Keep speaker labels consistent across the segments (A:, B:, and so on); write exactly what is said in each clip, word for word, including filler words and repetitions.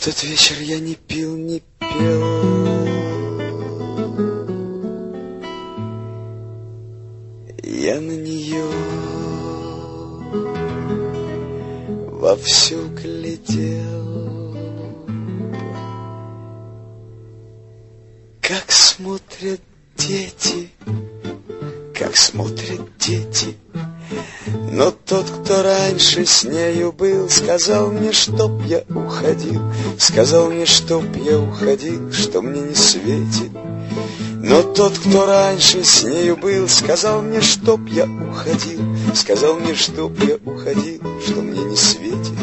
A: тот вечер я не пил, не пел. Я на нее вовсю глядел, как смотрят дети, как смотрят дети. Но тот, кто раньше с нею был, сказал мне, чтоб я уходил, сказал мне, чтоб я уходил, что мне не светит. Но тот, кто раньше с нею был, сказал мне, чтоб я уходил, сказал мне, чтоб я уходил, что мне не светит.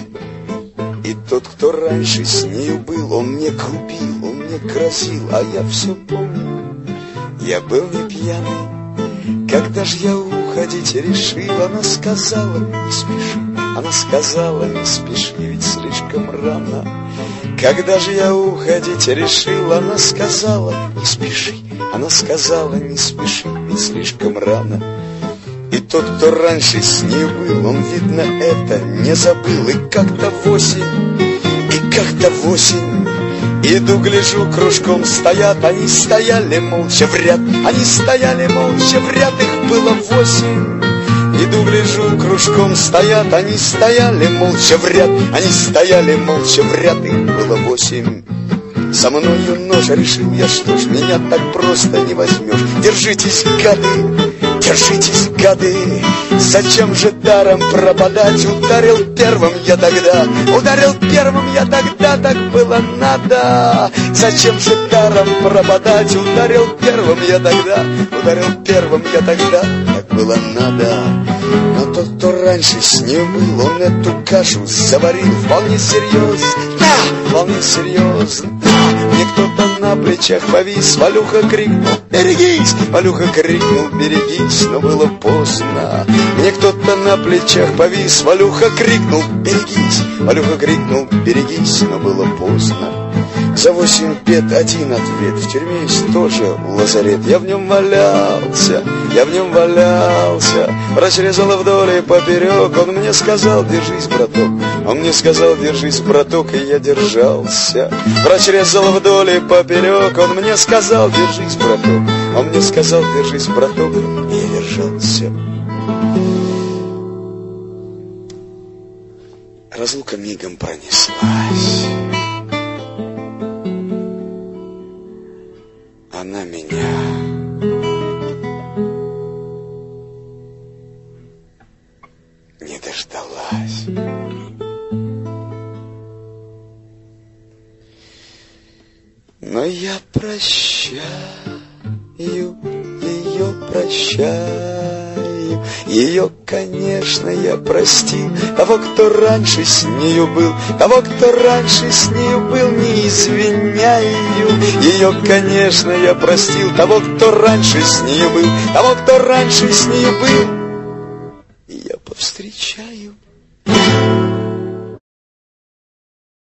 A: И тот, кто раньше с нею был, он мне грубил, он мне грозил, а я все помню, я был не пьяный. Когда ж я уходить решил, она сказала, не спеши, она сказала, не спеши, ведь слишком рано. Когда же я уходить решил, она сказала, не спеши, она сказала, не спеши, ведь слишком рано. И тот, кто раньше с ней был, он, видно, это не забыл. И как-то в осень, и как-то в осень, иду, гляжу, кружком стоят, они стояли молча в ряд, они стояли молча в ряд, их было восемь. Иду, гляжу, кружком стоят, они стояли молча в ряд, они стояли молча в ряд, их было восемь. Со мною нож, решил я, что ж, меня так просто не возьмешь. Держитесь, гады, держитесь, гады, зачем же даром пропадать? Ударил первым я тогда, ударил первым я тогда, так было надо. Зачем же даром пропадать? Ударил первым я тогда, ударил первым я тогда, так было надо. Но тот, кто раньше с ней был, он эту кашу заварил вполне серьезно, да, вполне серьезно. Мне кто-то на плечах повис, Валюха крикнул, берегись! Валюха крикнул, берегись, но было поздно. Мне кто-то на плечах повис, Валюха крикнул, берегись! Валюха крикнул, берегись, но было поздно. За восемь бед один ответ, в тюрьме есть тоже лазарет. Я в нем валялся, я в нем валялся, врач резал вдоль и поперек. Он мне сказал, держись, браток, он мне сказал, держись, браток, и я держался. Врач резал вдоль и поперек, он мне сказал, держись, браток, он мне сказал, держись, браток, и я держался. Разлука мигом пронеслась. Она меня не дождалась. Но я прощаю ее, прощаю ее, конечно, я простил. Того, кто раньше с нею был, того, кто раньше с нею был, не извиняю. Ее, конечно, я простил. Того, кто раньше с нею был, того, кто раньше с нею был, я повстречаю.